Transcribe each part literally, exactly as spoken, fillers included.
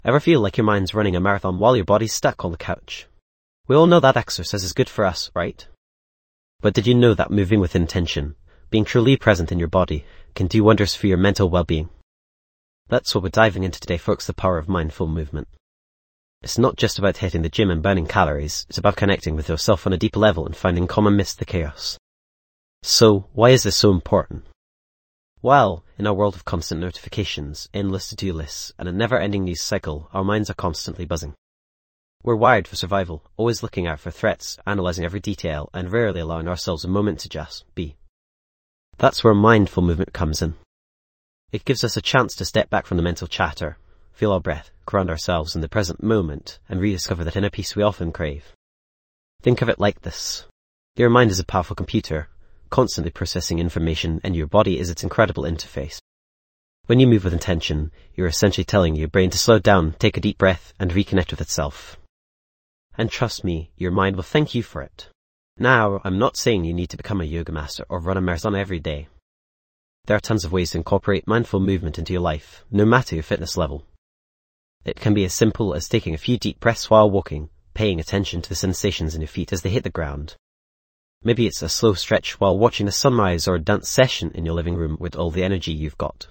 Ever feel like your mind's running a marathon while your body's stuck on the couch? We all know that exercise is good for us, right? But did you know that moving with intention, being truly present in your body, can do wonders for your mental well-being? That's what we're diving into today, folks, the power of mindful movement. It's not just about hitting the gym and burning calories, it's about connecting with yourself on a deeper level and finding calm amidst the chaos. So, why is this so important? Well, in our world of constant notifications, endless to-do lists, and a never-ending news cycle, our minds are constantly buzzing. We're wired for survival, always looking out for threats, analysing every detail, and rarely allowing ourselves a moment to just be. That's where mindful movement comes in. It gives us a chance to step back from the mental chatter, feel our breath, ground ourselves in the present moment, and rediscover that inner peace we often crave. Think of it like this. Your mind is a powerful computer, constantly processing information, and your body is its incredible interface. When you move with intention, you're essentially telling your brain to slow down, take a deep breath, and reconnect with itself. And trust me, your mind will thank you for it. Now, I'm not saying you need to become a yoga master or run a marathon every day. There are tons of ways to incorporate mindful movement into your life, no matter your fitness level. It can be as simple as taking a few deep breaths while walking, paying attention to the sensations in your feet as they hit the ground. Maybe it's a slow stretch while watching the sunrise or a dance session in your living room with all the energy you've got.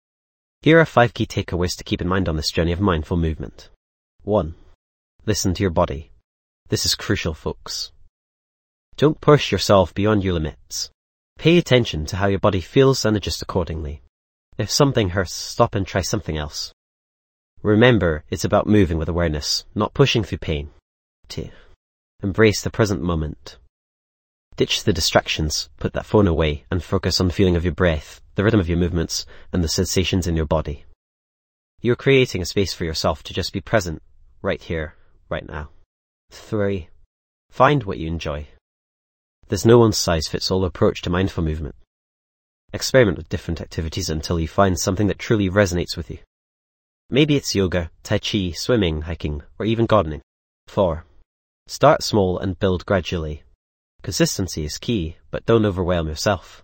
Here are five key takeaways to keep in mind on this journey of mindful movement. one. Listen to your body. This is crucial, folks. Don't push yourself beyond your limits. Pay attention to how your body feels and adjust accordingly. If something hurts, stop and try something else. Remember, it's about moving with awareness, not pushing through pain. two. Embrace the present moment. Ditch the distractions, put that phone away, and focus on the feeling of your breath, the rhythm of your movements, and the sensations in your body. You're creating a space for yourself to just be present, right here, right now. three. Find what you enjoy. There's no one-size-fits-all approach to mindful movement. Experiment with different activities until you find something that truly resonates with you. Maybe it's yoga, tai chi, swimming, hiking, or even gardening. four. Start small and build gradually. Consistency is key, but don't overwhelm yourself.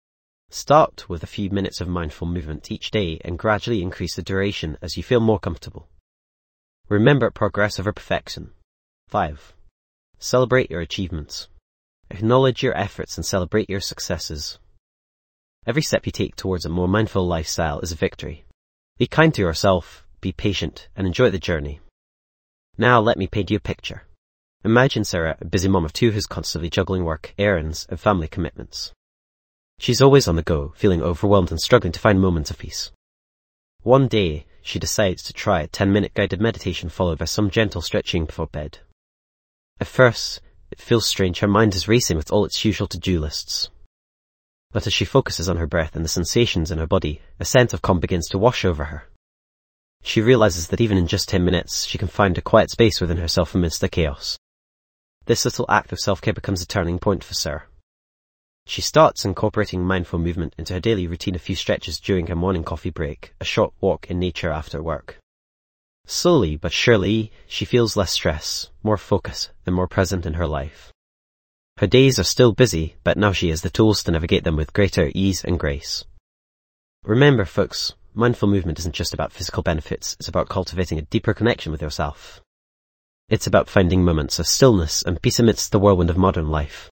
Start with a few minutes of mindful movement each day and gradually increase the duration as you feel more comfortable. Remember progress over perfection. five. Celebrate your achievements. Acknowledge your efforts and celebrate your successes. Every step you take towards a more mindful lifestyle is a victory. Be kind to yourself, be patient, and enjoy the journey. Now let me paint you a picture. Imagine Sarah, a busy mom of two who's constantly juggling work, errands, and family commitments. She's always on the go, feeling overwhelmed and struggling to find moments of peace. One day, she decides to try a ten-minute guided meditation followed by some gentle stretching before bed. At first, it feels strange. Her mind is racing with all its usual to-do lists. But as she focuses on her breath and the sensations in her body, a sense of calm begins to wash over her. She realizes that even in just ten minutes, she can find a quiet space within herself amidst the chaos. This little act of self-care becomes a turning point for Sarah. She starts incorporating mindful movement into her daily routine, a few stretches during her morning coffee break, a short walk in nature after work. Slowly but surely, she feels less stress, more focus, and more present in her life. Her days are still busy, but now she has the tools to navigate them with greater ease and grace. Remember, folks, mindful movement isn't just about physical benefits, it's about cultivating a deeper connection with yourself. It's about finding moments of stillness and peace amidst the whirlwind of modern life.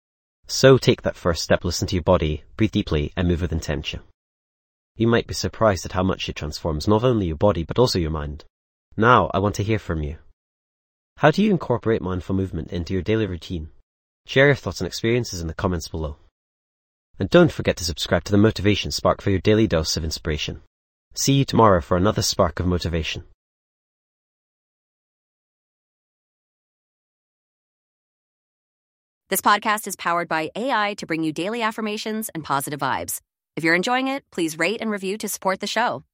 So take that first step, listen to your body, breathe deeply, and move with intention. You might be surprised at how much it transforms not only your body but also your mind. Now, I want to hear from you. How do you incorporate mindful movement into your daily routine? Share your thoughts and experiences in the comments below. And don't forget to subscribe to the Motivation Spark for your daily dose of inspiration. See you tomorrow for another spark of motivation. This podcast is powered by A I to bring you daily affirmations and positive vibes. If you're enjoying it, please rate and review to support the show.